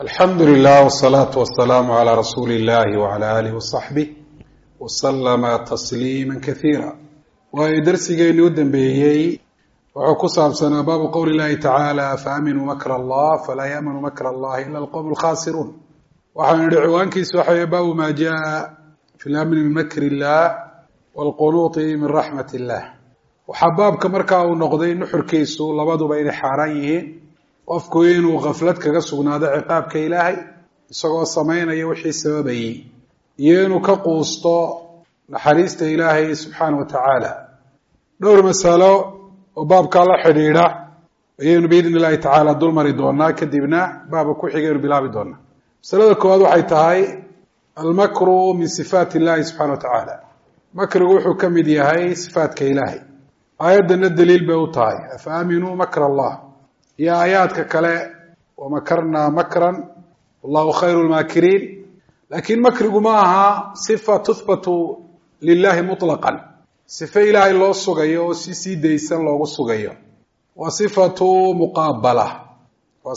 alxamdu lilah wsalaatu wasalaamu calaa rasuuli illahi wacala aalihi wasaxbih wasalama tasliima kasiira waayo darsigeennii u dambeeyey wuxuu ku saabsanaa baabu qowli llahi tacaala faaminuu makra allah falaa yaamanu makra allahi ila alqowm alkhaasiruun waxaanu idhi ciwaankiisu waxa weye baabu maa jaa fi lamni min makri illah waalqunuuti min raxmat illah waxaa baabka markaa uu noqday nuxurkiisu labaduba inay xaaraan yihiin qofku inuu khaflad kaga sugnaado ciqaabka ilaahay isagoo samaynaya wixii sababayey iyo inuu ka quusto naxariista ilaahay subxaana wa tacaala dhowr masalo oo baabkaa la xidhiidha ayaynu biidni illahi tacaala dul mari doonaa kadibna baabka ku xigaynu bilaabi doonaa masalada koowaad waxay tahay almakru min sifaati illahi subxana wa tacaala makrigu wuxuu ka mid yahay sifaatka ilaahay aayaddana daliil bay u tahay afa aaminuu makra allah iyo aayaadka kale wamakarnaa makran wallahu khayru lmaakiriin laakiin makrigu ma aha sifa tuhbatu lilahi muطlaqan sifo ilaahay loo sugayo oo si sii daysan loogu sugayo waa sifatu muqaabala waa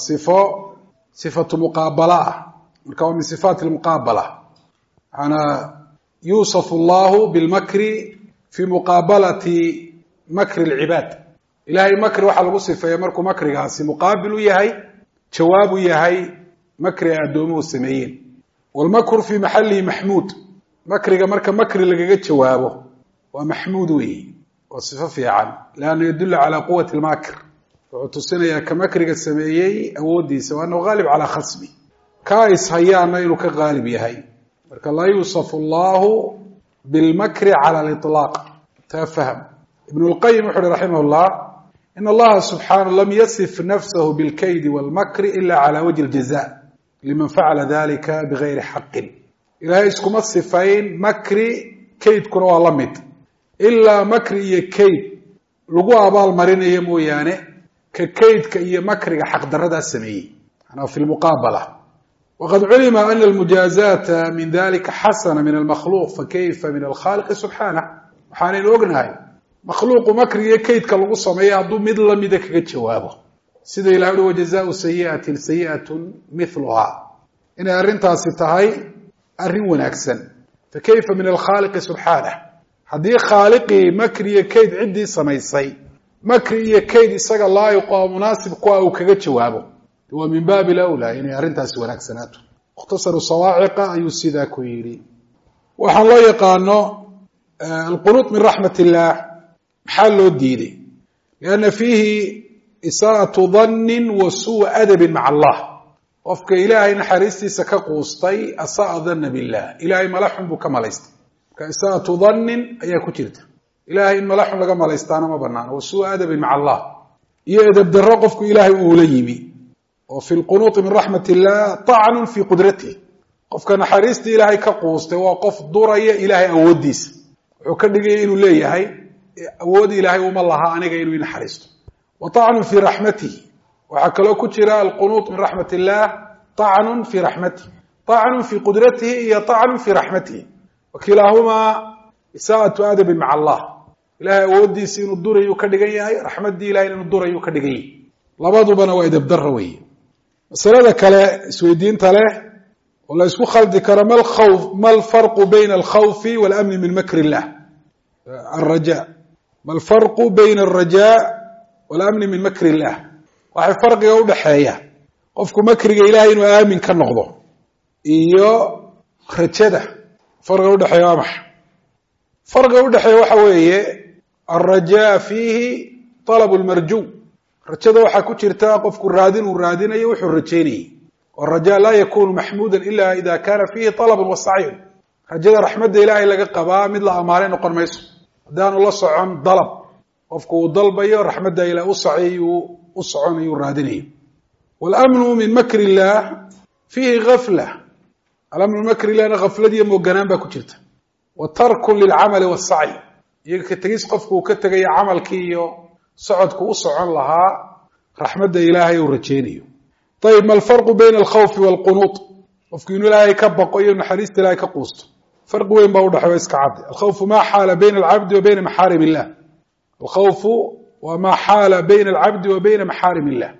sifatu muqaabala ah marka waa min sifaati lmuqaabala maanaa yuusafu allahu bilmakri fi muqaabalati makri lcibaad ilahay makri waxaa lagu sifeeya markuu makrigaasi muqaabil u yahay jawaab u yahay makri ay addoomuhu sameeyeen walmakru fii maxalihi maxmuud makriga marka makri lagaga jawaabo waa maxmuud weeye waa sifo fiican liannu yadullu calaa quwati lmakr wuxuu tusinayaa ka makriga sameeyey awooddiisa wa annahu haalib calaa khasbi kaa ishayaana inuu ka haalib yahay marka laa yuusafu allahu bilmakri cala aliطlaaq taa fahm ibnu lqayim wuxu uhi raximah llah in allaha subxaanahu lam yasif nafsahu bilkaydi walmakri ila cala wajhi ljaza liman facala dalika bigayri xaqin ilaahay iskuma sifayn makri kaydkuna waa la mid ilaa makri iyo kayd lagu abaal marinayo mooyaane ka kaydka iyo makriga xaqdaradaa sameeyey manaa fi lmuqaabala waqad culima ana almujaazata min dalika xasana min almakhluuq fakayfa min alkhaaliqi subxaanah waxaanaynu ognahay makhluuqu makrigiyo kaydka lagu sameeya hadduu mid lamida kaga jawaabo sida ilahay uhi wajazaau sayi'atin sayi'atun miluhaa inay arrintaasi tahay arrin wanaagsan fa kayfa min alkhaaliqi subxaanah haddii khaaliqii makri iyo kayd ciddii samaysay makri iyo kayd isaga laayiqo oo munaasib kuwa uu kaga jawaabo waa min baabi lawlaa inay arrintaasi wanaagsanaato mukhtasaru sawaaciqa ayuu sidaa ku yidhi waxaan loo yaqaano alqunuut min raxmat illah maxaa loo diiday lianna fiihi isaa'atu dannin wa suua adabin maca allah qofka ilaahay naxariistiisa ka quustay asa'a danna billah ilahay mala xun buu ka malaystay marka isaa'atu dannin ayaa ku jirta ilahay in mala xun laga malaystaana ma banaano wa suua adabin maca allah iyo edab darro qofku ilaahay uula yimi oo fi lqunuuti min raxmat illah طacnun fii qudratih qofka naxariista ilaahay ka quustay waa qof duraya ilaahay awooddiisa wuxuu ka dhigaya inuu leeyahay awood ilaahay uma laha aniga inuu inaxariisto wa طacnun fii raxmatihi waxaa kaloo ku jira alqunuut min raxmat illah طacnun fii raxmatihi طacnun fii qudratihi iyo طacnun fii raxmatihi wakilaahumaa isaa'atu adabin maca allah ilahay awooddiisi inuu durayuu ka dhigan yahay raxmaddii ilahay inuu durayuu ka dhigan yahay labadubana waa edabdara weeye masalada kale isweydiinta leh oo la isku khaldi karo ma alfarqu bayna alkhawfi walamni min makri illah alraja ma alfarqu bayna alraja walamni min makri illah waxay farqiga udhaxeeya qofku makriga ilahay inuu aamin ka noqdo iyo rajada farqiga udhexeeya waa maxa farqiga udhexeeya waxa weeye alraja fiihi talabu lmarju rajada waxaa ku jirta qofku raadin uu raadinayo wuxuu rajaynayey waraja laa yakunu maxmuuda ila ida kana fiihi talabun wa sacyun rajada raxmadda ilaahay laga qabaa mid la amaanay noqon mayso haddaanu la socon dalab qofku uu dalbayo raxmadda ilahay u sacay u soconayo raadinayo walamnu min makri illah fiihi gafla alamnu min makri illahna gafladiiyo mooganaan baa ku jirta wa tarkun lilcamali wasacyi iyo ka tegis qofku uu ka tegayo camalkii iyo socodku u socon lahaa raxmadda ilaahay uu rajaynayo ayb ma alfarqu bayna alkhawfi waalqunuut qofku inuu ilaahay ka baqo iyo naxariista ilahay ka quusto farqi weyn baa udhaxeeya iska cadde alkhawfu maa xaala bayna alcabdi wa bayna maxaarim illah alkhawfu waa maa xaala bayna alcabdi wa bayna maxaarim illah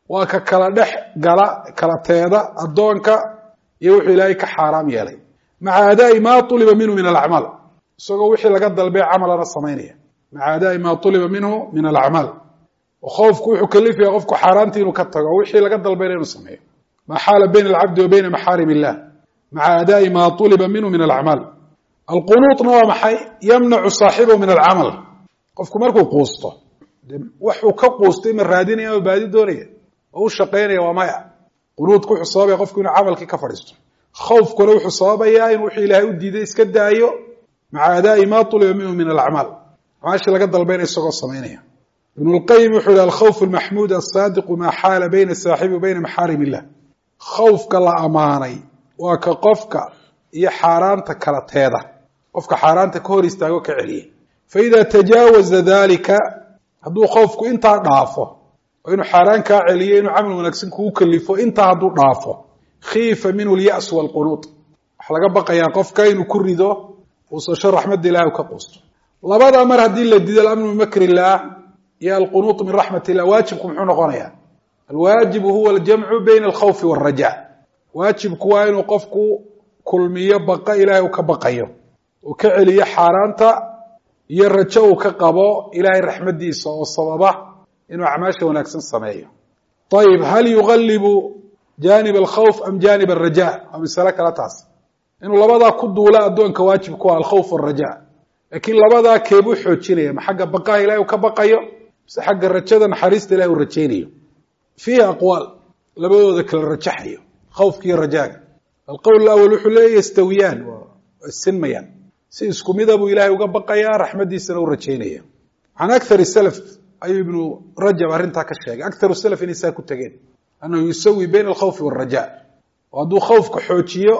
waa ka kala dhex gala kala teeda addoonka iyo wuxuu ilaahay ka xaaraam yeelay maca adaa'i maa tuliba minhu min alacmaal isagoo wixii laga dalbay camalana samaynaya maca adaa'i maa tuliba minhu min alacmaal oo khoofku wuxuu kalifaya qofku xaaraantii inuu ka tago wixii laga dalbayna inuu sameeyo maa xaala bayna alcabdi wa bayna maxaarim illah maca adaa'i maa tuliba minhu min alacmaal alqunuutna waa maxay yamnacu saaxibahu min alcamal qofku markuu quusto waxuu ka quustay ma raadinaya ama baadi doonaya oo u shaqaynaya waa maya qunuudku wuxuu sababaya qofku inuu camalkii ka fadhiisto khawfkuna wuxuu sababayaa in wuxuu ilaahay u diiday iska daayo maca adaa'i maa tuliba minhu min alacmaal acmaashii laga dalbayna isagoo samaynaya ibn اlqayim wuxuu yihi alkhawf almaxmuud asaadiqu maa xaala bayna saaxibi bayna maxaarim illah khawfka la amaanay waa ka qofka iyo xaaraanta kala teeda qofka xaaraanta ka hor istaago ka celiya faida tajaawaza dalika hadduu khawfku intaa dhaafo oo inuu xaaraan kaa celiyo inuu camal wanaagsan kugu kalifo intaa hadduu dhaafo khiifa minhu اlya's wاlqunuud waxa laga baqayaa qofka inuu ku rido quusasho raxmadda ilahi u ka quusto labadaa mar haddii la dido alamnu min makr illah iyo alqunuut min raxmat illah waajibku muxuu noqonaya alwaajibu huwa aljamcu bayna alkhawfi wاlraja waajibku waa inuu qofku kulmiyo baqa ilahay uu ka baqayo uu ka celiyo xaaraanta iyo rajo uu ka qabo ilahay raxmaddiisa oo sababa inuu acmaasha wanaagsan sameeyo ayib hal yugalibu janib alkhawf am janib alraja waa masale kale taas inuu labadaa ku duula addoonka waajibku ah alkhawf wاlraja laakiin labadaa keebuu xoojinaya ma xagga baqaha ilahay uu ka baqayo mise xagga rajada naxariista ilahay uu rajaynayo fiihi aqwaal labadooda kala rajaxayo khawfka iyo rajaaga alqowl alawal wuxuu leeya yastawiyaan waa sinmayaan si isku mida buu ilahay uga baqayaa raxmaddiisana u rajaynaya can akthar salaf ayuu ibnu rajab arrintaa ka sheegay akharu salaf inay saa ku tegeen annahu yusawi bayna alkhawfi wاlraja oo hadduu khawfka xoojiyo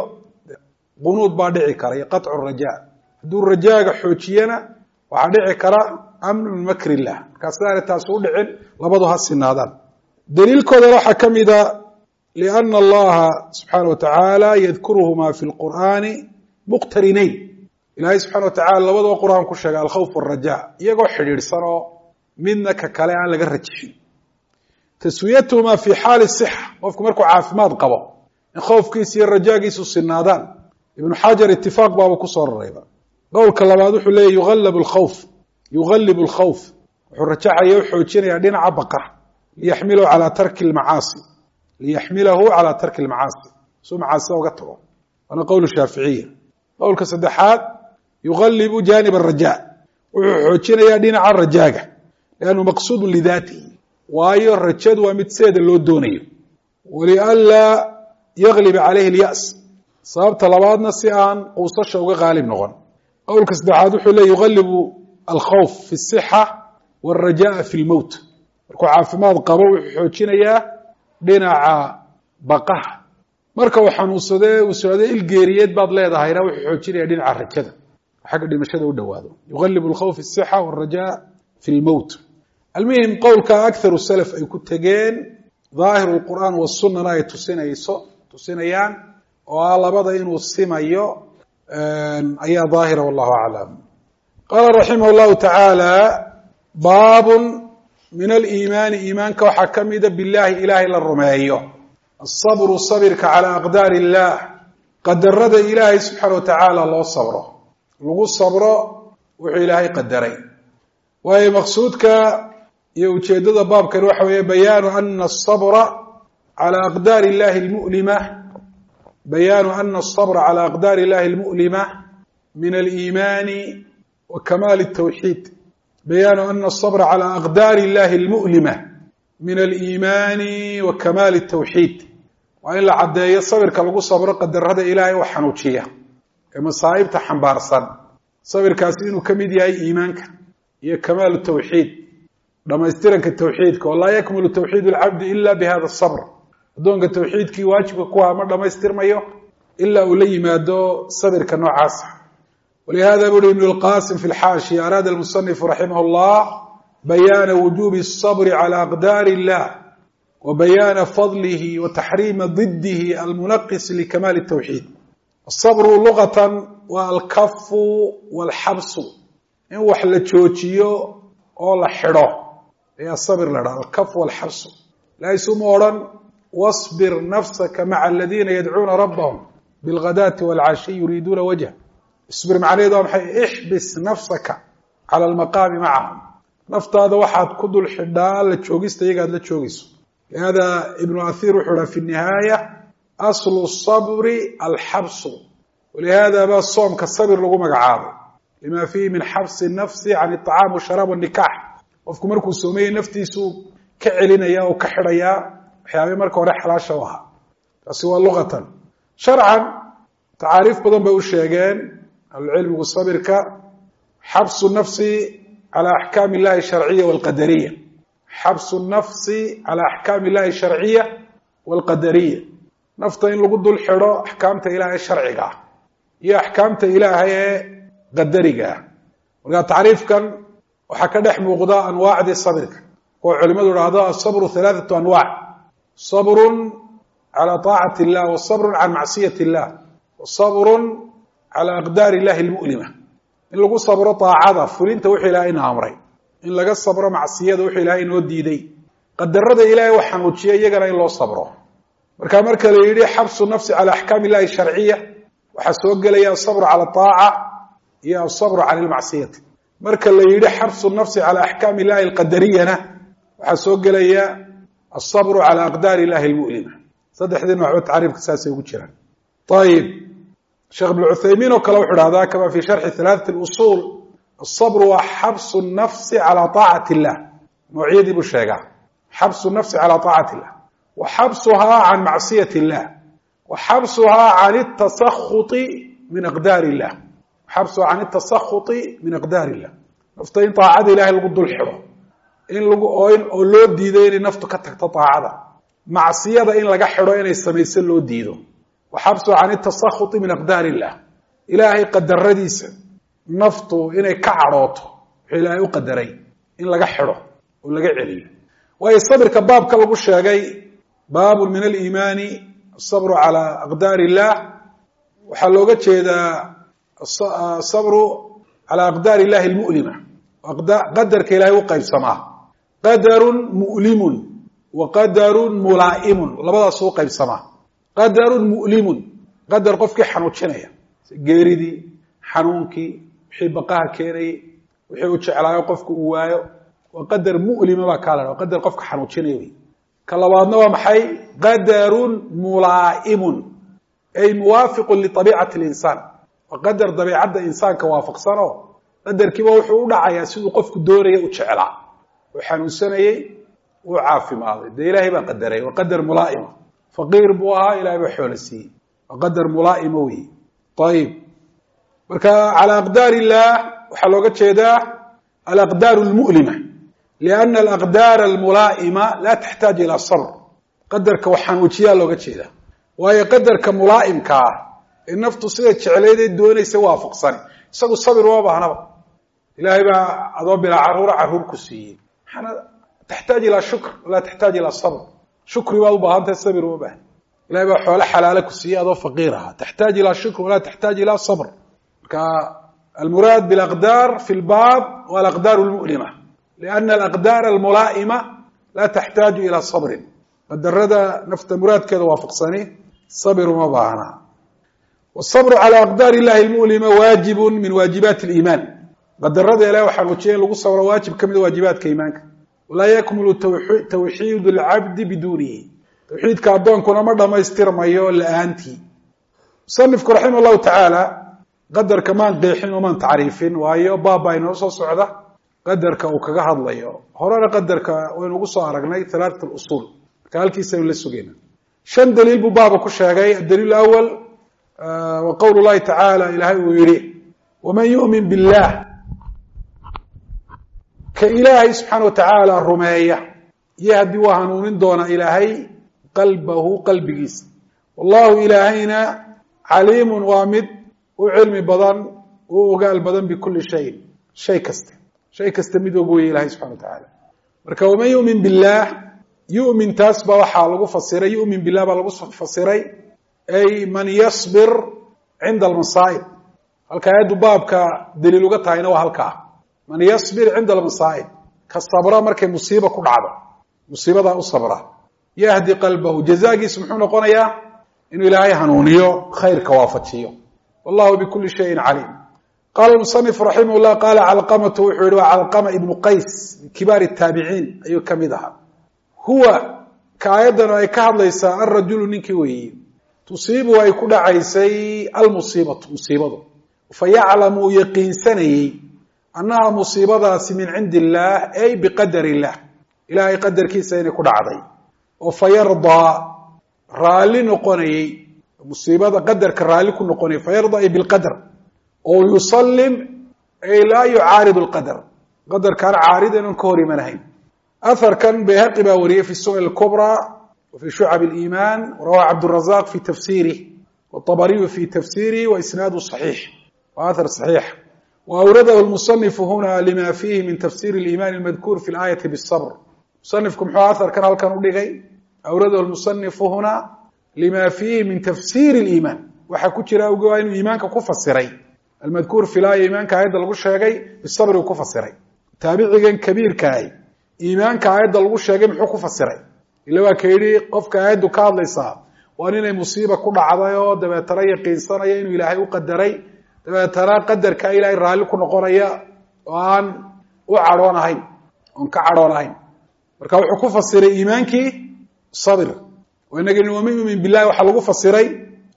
qunuud baa dhici kara iyo qaطcu raja hadduu rajaaga xoojiyana waxaa dhici kara amnu min makr illah markaa sidaana taas u dhicin labadu ha sinaadaan daliilkoodana waxaa ka mida liana allaha subxaana wa tacaala yadkuruhuma fi lqur'aani muqtarinayn ilahay subxana wa tacala labadaba qur'aan ku sheegay alkhawf wاlraja iyagoo xidhiidhsan oo midna ka kale aan laga rajixin taswiyatuhuma fi xaali sixa qofku markuu caafimaad qabo in khawfkiisa iyo rajaagiisu sinaadaan ibnu xajar itifaaq baaba kusoo rarayba qowlka labaad wuxuu leeyahy yughalibu alkhawf wuxuu rajaxaya u xoojinaya dhinaca baqa liyaxmilahu calaa tarki lmacaasi suu macaasida uga tago waana qowl shaaficiya qowlka saddexaad yughalibu janib araja wuxuu xoojinayaa dhinaca rajaaga liannu maqsuudun lidaatihi waayo rajadu waa mid seeda loo doonayo walianlaa yagliba calayhi اlyas sababta labaadna si aan quusasha uga qaalib noqon qowlka saddexaad wuxuu leey yughalibu alkhawf fi الصixa wاlrajaءa fi اlmowt markuu caafimaad qabo wuxuu xoojinayaa dhinaca baqaha marka uu xanuunsadee uu socday ilgeeriyeed baad leedahayna wuxuu xoojinaya dhinaca rajada xagga dhimashada u dhowaado yughalibu alkhawf fi الصixa wاlrajaء fi اlmowt almuhim qowlka akharu salaf ay ku tegeen dhaahiru اlqur'aan wasunana ay tusinayaan oo ah labada inuu simayo ayaa daahira wallahu aclam qaala raximah اllahu tacaala baabun min aliimaani iimaanka waxaa ka mida billahi ilaahay la rumeeyo asabru sabirka calaa aqdaari illah qadarada ilaahay subxaana wa tacaala loo sabro lagu sabro wuxuu ilaahay qadaray waayo maqsuudka iyo ujeeddada baabkan waxa weeye bayaanu ana asabra calaa aqdaari illahi almu'lima bayaanu ana الصبر calى aqdaar اllahi اlmu'lima min aliimaani wa kamaal الtawxiid bayaanu ana الصبر calى aqdaar اllahi اlmu'lima min aliimaani wa kamaal الtawxiid waa in la caddeeyo sabirka lagu sabro qadarada ilaahay oo xanuujiya ee masaa'ibta xambaarsan sabirkaasi inuu ka mid yahay iimaanka iyo kamaal الtawxiid dhamaystiranka tawxiidka oo laa yakmulu tawxiid اlcabdi ila bihada الصبr addoonka tawxiidkii waajibka ku ahaa ma dhamaystirmayo ilaa uu la yimaado sabirka noocaasa walihada buri ibn اlqasim fi اlxaashiya araada almusanifu raximah اllah bayaana wujubi الصabri calى aqdaari اllah wa bayaana fadlihi wa taxriima didihi almunaqis likamaali الtawxiid asabru lugatan waa alkafu wاlxabsu in wax la joojiyo oo la xidho ayaa sabir la dhaha alkafu wاlxabsu لا يسمورا واصبر نفسك مع الذين يدعون ربهم بالغداة والعشي يريدون وجهه اصبر معنا دوم حي احبس نفسك على المقام معهم نفط هذا واحد كدو الحدال لتشوغيست يقعد لتشوغيس هذا ابن أثير وحده في النهاية أصل الصبر الحبس ولهذا بقى الصوم كالصبر لغو مقعابه لما فيه من حبس النفس عن الطعام والشراب والنكاح وفكو مركو سومي نفتي سوق كعلينيا وكحريا حيابي مركو رحلا شوها سوى لغة شرعا تعاريف بدن بقول الشيئين العلم والصبر كحبس النفس على أحكام الله الشرعية والقدرية حبس النفس على أحكام الله الشرعية والقدرية نفتين لقد الحراء أحكامت إله الشرعية هي أحكامت إله قدرية وقال تعريف كان وحكى نحن غضاء أنواع دي الصبر وعلماء الرهضاء الصبر 3 أنواع صبر على طاعة الله والصبر عن معصية الله والصبر على أقدار الله المؤلمة إن لقوا صبر طاعة فلنت وحي لها أمرين إن لقى الصبر معصية وحي لها إنه ديدي قد رد إلهي وحنوتشيه يقرأ إلا صبره مركا ليدي حبس النفس على أحكام الله الشرعية وحسوق لي الصبر على الطاعة هي الصبر عن المعصية مركا ليدي حبس النفس على أحكام الله القدرية وحسوق لي الصبر على أقدار الله المؤلمة صدح ذي نوع تعريف كساسي وكتشرا طيب شيخ ابن عثيمين وكلا وحد هذا كما في شرح 3 الأصول الصبر وحبس النفس على طاعة الله معيد بالشيخ حبس النفس على طاعة الله وحبسها عن معصية الله وحبسها عن التسخط من أقدار الله حبسها عن التسخط من أقدار الله نفتين طاعة الله القد الحرة إن لو ديدين نفتك تطاعة معصية إن لقى حرة إن يستميسل له ديده وحبسه عن التسخط من أقدار الله إلهي قدر رديسا نفطه إنه كعروته إلهي قدري إن لقى حرة ولقى عليه ويصبر كباب كباب الشاقي باب من الإيمان الصبر على أقدار الله وحلوقت هذا الصبر على أقدار الله المؤلمة قدر كإلهي وقيب سماه قدر مؤلم وقدر ملائم لبدا سوق قيب سماه قدر مؤلم قدر قفك حنوتشنيا غيريدي حنونكي وحي بقاها كيني وحي وجعلايو قفك وايو وقدر مؤلم ما كالا وقدر قفك حنوتشنيا كلبادنا waa maxay قدر ملائم أي موافق لطبيعة الإنسان وقدر طبيعة الإنسان كوافقسنه قدر كيما wuxuu u dhacayaa sidoo qofku doonaya u jeclaa وحنوسنayay وعافي ماضي ده إلهي بقى قدره وقدر ملائم فقير بوها إلهي بحولسي وقدر ملائم وي طيب marka على أقدار الله وحلوقت شيدا الأقدار المؤلمة لأن الأقدار الملائمة لا تحتاج إلى الصبر قدرك وحنوتيا لوقت شيدا وهي قدرك ملائم كا النفط صيغة شعليدي الدوني سوافق صني سقوا الصبر وابا هنا إلهي بقى أضرب إلى عرور كسيين حنا تحتاج إلى شكر ولا تحتاج إلى الصبر شكر وابا أنت الصبر وابا إلهي بقى حول حلالك كسيين أضرب فقيرها تحتاج إلى شكر ولا تحتاج إلى الصبر المراد بالأقدار في الباب والأقدار المؤلمة لأن الأقدار الملائمة لا تحتاج إلى صبر قد الردى نفت مراد كذا وافق صني صبر ومباهنا والصبر على أقدار الله المؤلمة واجب من واجبات الإيمان قد الردى لا وحنوتشين لغو الصبر واجب كم واجبات كإيمانك ولا يكمل توحيد العبد بدونه توحيد كأبدون كنا مرة ما يستر ما يقول لأنتي صنفك رحمه الله تعالى قدر كمان قيحين ومان تعريفين وهي بابا ينوصل صعدة قدرك وكغا هدليو هورنا قدرك وينو ugu soo aragnay 3 الأصول كالكيسا la sugayna shan daliil buu baaba ku sheegay الدليل الأول وقول الله تعالى إلهي ويري ومن يؤمن بالله كإلهي سبحانه وتعالى الرمية يهدي وهنون دون إلهي قلبه قلبيس والله إلهينا عليم وامد وعلم بدن وقال بدن بكل شيء كستمد وقوي إلهي سبحانه وتعالى marka ومن يؤمن بالله يؤمن تاسبا waxa lagu fasiray يؤمن بالله baa lagu fasiray ay man yasbir عند المصائب halka ayadu baabka daliil uga taayna waa halka man yasbir عند المصائب ka sabra markay musiiba ku dhacdo musiibada u sabra yahdi qalbahu jazaagiisu muxuu noqonayaa inuu ilaahay hanuuniyo khayrka waafajiyo wallahu bikuli shayin caliim qaala musanif raximah llah qaala calqamatu wuxuu yihi waa calqama ibnu qays min kibaar taabiciin ayuu ka mid ahaa huwa ka aayaddan ay ka hadlaysaa alrajulu ninkii weeye tusiibu ay ku dhacaysay almusiibatu musiibadu fayaclamu uu yaqiinsanayey annaha musiibadaasi min cindi illaah ay biqadar illah ilaahay qadarkiisa inay ku dhacday oo fayardaa raalli noqonayey musiibada qadarka raalli ku noqonayay fayardaa ay bilqadar oo yusallim ay laa yucaaridu alqadar qadarkaan caarida inan ka hor imanahayn aharkan bayhaqi baa wariyey fi sunan alkubraa wa fi shucab aliimaan warawaha cabdurazaq fi tafsiirih watabariyu fi tafsiirih wa isnaadu saxiix wa ahar saxiix wa awradahu lmusanifu huna lima fiihi min tafsir aliimaan almadkuur fi laayati bisabr musanifku muxuu aharkan halkan u dhigay awradahu lmusanifu huna lima fiihi min tafsir aliimaan waxaa ku jira waa inuu iimaanka ku fasiray almadkuur fi laaya iimaanka aayadda lagu sheegay bisabri uu ku fasiray taabicigan kabiirkaahi iimaanka aayadda lagu sheegay muxuu ku fasiray ila waa ka yidhi qofka aayaddu ka hadlaysaa waa inay musiiba ku dhacday oo dabeetana yaqiinsanaya inuu ilaahay u qadaray dabeetana qadarka ilaahay raalli ku noqonaya oo aan u cadhoon ahayn oon ka cadhoon ahayn marka wuxuu ku fasiray iimaankii sabir oo inagii waman yumin billahi waxaa lagu fasiray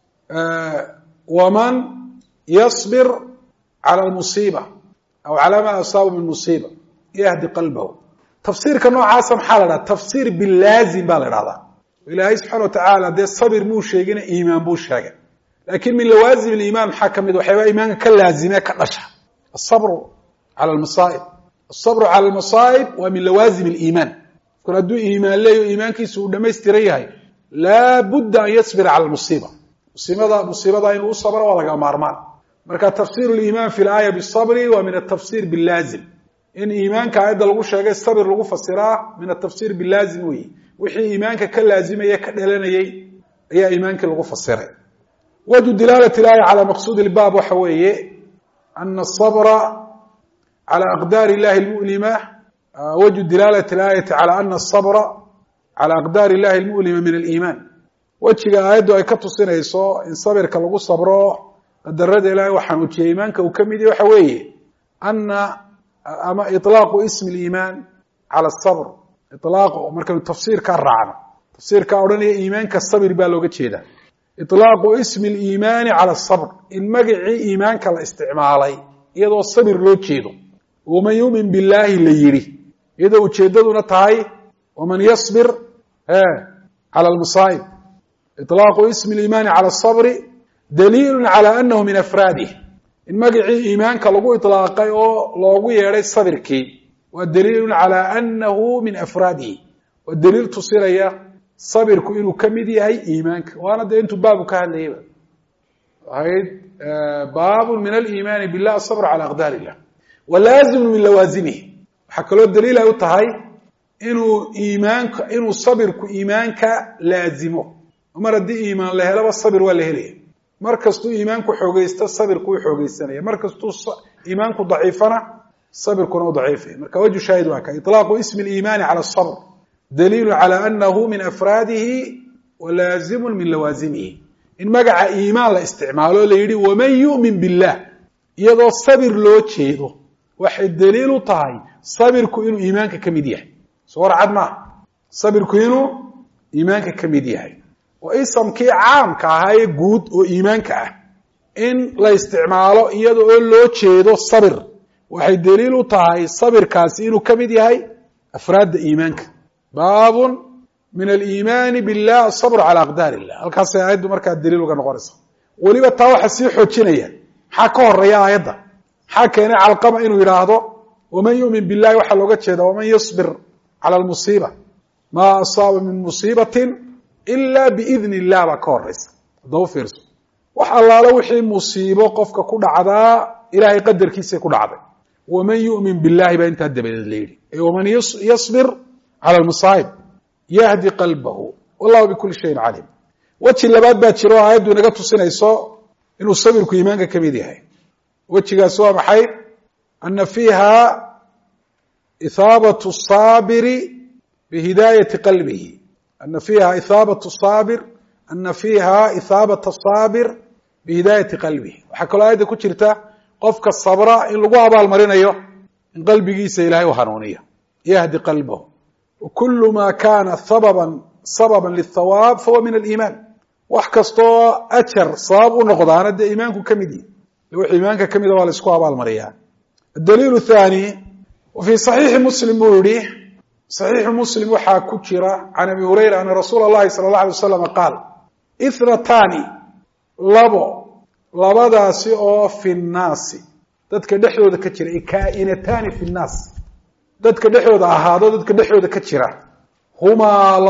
waman yصbir calى اlmusiiba aw calى ma asaabu min musiiba yahdi qalbahu tafsiirka noocaasa maxaa la dhaha tafsiir bilaazim baa la dhahdaa ilaahay subxana wa tacaala dee sabir muu sheegina iimaan buu sheegay lakin min lawaazim اliimaan maxaa kamid waxyaaba iimaanka ka laazime ka dhasha asabru calى lmasaaib asabru calى lmasaa'ib waa min lawaazim اliimaan kon hadduu iimaan leeyo iimaankiisu uu dhamaystiran yahay laa budda an yasbira calى lmusiiba musiibada inuu u sabro waa laga maarmaan marka tafsir اliimaan fi laaya bisabri waa min atafsir bilaazim in iimaanka aayadda lagu sheegay sabir lagu fasiraa min atafsir bilaazim weyi wixii iimaanka ka laazimaya ka dhalanayay ayaa iimaankii lagu fasiray wajhu dilaalati laaya calى maqsuud ilbaab waxa weeye ana asabra calى aqdaari illahi lmulima wajhu dilaalati laayati calى ana asabra calى aqdaari illahi lmulima min aliimaan wejiga aayaddu ay ka tusinayso in sabirka lagu sabro qadarada ilaahay waxaan ujiyay iimaanka uu ka mid yahy waxa weeye ana ama iطlaaqu ismi اliimaan calى الsabr iطlaaqu markaynu tafsiirkaa raacno tafsiirkaa odhanaya iimaanka sabir baa looga jeedaa iطlaaqu ismi اliimaani calى الsabr in magacii iimaanka la isticmaalay iyadoo sabir loo jeedo waman yumin biاllaahi la yidhi iyadoo ujeedaduna tahay waman yصbir calى اlmasaa'ib iطlaaqu ismi اliimaani calى الsabri daliilu calى anahu min afraadih in magacii iimaanka lagu iطlaaqay oo loogu yeedhay sabirkii waa daliilu calى anahu min afraadihi waa daliil tusinaya sabirku inuu ka mid yahay iimaanka waana dee intuu baabu ka hadlayayba ahayd baabu min aliimaani billah asabr calى aqdaar illah walaazimu min lawaazimihi waxaa kaloo daliil ay u tahay inuu sabirku iimaanka laazimo mar haddii iimaan la helaba sabir waa la helaya mar kastuu iimaanku xoogaysto sabirku u xoogaysanaya mar kastuu iimaanku daciifana sabirkuna u daciifaya marka wajhu shaahid waa ka iطlaaqu ismi اliimaani calى الsabr daliilu calى anahu min afraadihi walaazimu min lawaazimihi in magaca iimaan la isticmaalo la yidhi waman yu'min billah iyadoo sabir loo jeedo waxay daliil u tahay sabirku inuu iimaanka ka mid yahay soo warcad maaha sabirku inuu iimaanka ka mid yahay oo isamkii caamka ahaa ee guud oo iimaanka ah in la isticmaalo iyada oo loo jeedo sabir waxay daliil u tahay sabirkaasi inuu ka mid yahay afraadda iimaanka baabun min aliimaani billah asabru calى aqdaar illah halkaasay aayaddu markaa daliil uga noqonaysa weliba taa waxa sii xoojinaya maxaa ka horeeya aayadda maxaa keenay calqama inuu yidhaahdo waman yu'min billahi waxaa looga jeeda waman yasbir calى almusiiba maa asaaba min musiibatin ila biidn illah baa ka horeysa haddaba fiirso wax allaalo wixii musiibo qofka ku dhacdaa ilahay qadarkiisay ku dhacday waman yu'min billahi baa intaa dabadeed la yidhi waman yasbir calى almasaa'ib yahdi qalbahu wallahu bikuli shayin caliim weji labaad baa jiro o aayaddu inaga tusinayso inuu sabirku iimaanka ka mid yahay wejigaas waa maxay ana fiiha ihaabaة الصaabiri bihidaayati qalbihi ana fiiha ithaabata saabir bihidaayati qalbihi waxaa kaloo aayadda ku jirta qofka sabra in lagu abaalmarinayo in qalbigiisa ilaahay u hanuuniyo yahdi qalbahu wakulu ma kana sababan lithawaab fahuwa min aliimaan wax kastoo ajar sabab u noqdaana dee iimaanku ka mid yihi wix iimaanka ka mida waa la isku abaalmariyaa adaliil thani wafii صaxiixi muslim buu yihi صaxiixu muslim waxaa ku jira can abi hurayra ana rasuula اllahi salى اlه alay wasalam qaal ithnatani labadaasi oo fi nnaasi dadka dhexdooda ka jira kaa'inatani fi nnaas dadka dhexdooda ahaado dadka dhexdooda ka jira humaa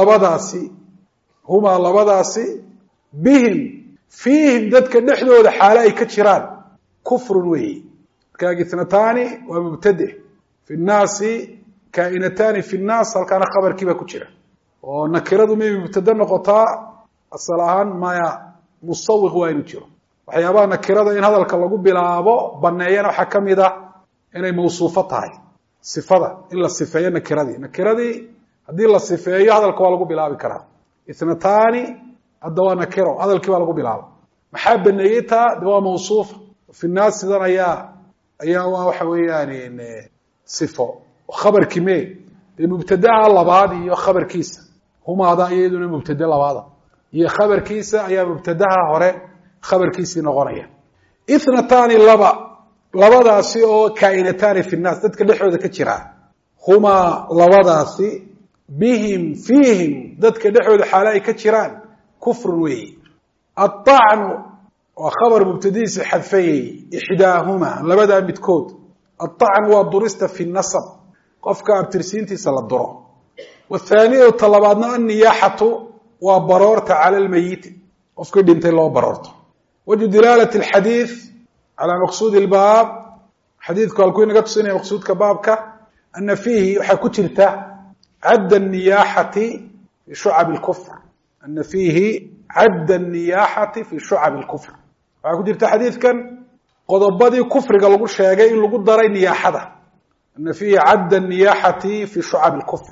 labadaasi bihim fiihim dadka dhexdooda xaale ay ka jiraan kufrun weeyi markaa ithnatani waa mubtade fi nnaasi kaa'inatani fi nnaas halkaana khabarkii baa ku jira oo nakiradu may mubtade noqotaa asal ahaan maya musawiq waa inu jiro waxyaabaha nakirada in hadalka lagu bilaabo baneeyana waxaa ka mid ah inay mawsuufo tahay sifada in la sifeeyo nakiradii haddii la sifeeyo hadalka waa lagu bilaabi karaa ithnatani hadda waa nakiro hadalkii baa lagu bilaaba maxaa baneeyey taa de waa mawsuufa fi naas sidan ayaa waa waxa weeyaan sifo khabarkii me dee mubtadaha labaad iyo khabarkiisa humaada iyaduna mubtade labaada iyo khabarkiisa ayaa mubtadaha hore khabarkiisii noqonaya ithnatani labadaasi oo kaa'inatani fi nnaas dadka dhexdooda ka jira humaa labadaasi bihim fiihim dadka dhexdooda xaale ay ka jiraan kufrun weeyi aلطacnu waa khabar mubtadihiisi xadfayey ixdaahuma labadaa midkood aلطacnu waa durista fi nasab qofka abtirsiintiisa la duro wthaaniyatu talabaadna anniyaaxatu waa baroorta cala lmayiti qofkii dhintay loo baroorto wajhu dilaalat alxadiid calaa maqsuudi ilbaab xadiidku halkuu inaga tusinaya maqsuudka baabka ana fiihi waxaa ku jirta cadda niyaaxati fi shucab lkufr ana fiihi cadda anniyaaxati fi shucab lkufr waxaa ku jirta xadiidkan qodobadii kufriga lagu sheegay in lagu daray niyaaxada ana fiihi cadda anniyaaxati fi shucab lkufr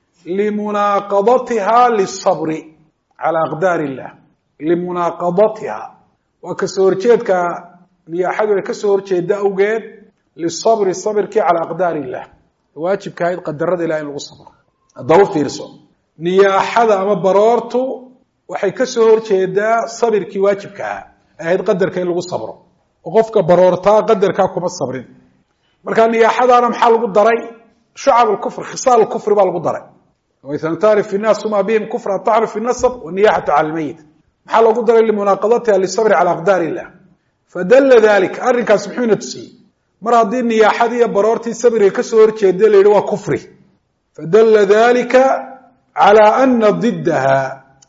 limunaaqadatiha lisabri cala aqdaar illah limunaaqadatiha waa kasoo horjeedka niyaaxadu ay kasoo horjeeda awgeed lisabri sabirkii cala aqdaar illah waajibka ahayd qadarada ilahi in lagu sabro haddaba u fiirso niyaaxada ama baroortu waxay kasoo horjeedaa sabirkii waajibka ah ahayd qadarka in lagu sabro oo qofka baroortaa qadarkaa kuma sabrin markaa niyaaxadaana maxaa lagu daray shucab lkufr khisaal kufri baa lagu daray ithnatani fi nnaas huma bihim kufr aطacnu fi nasb waniyaxatu cala lmayit maxaa loogu daray limunaaqadatiha lisabri cala aqdaar illah fadalla dalika arrinkaas muxuuna tusiyey mar haddii niyaaxadii iyo baroortii sabriga kasoo horjeeda la yidhi waa kufri fadalla dalika cala ana didaha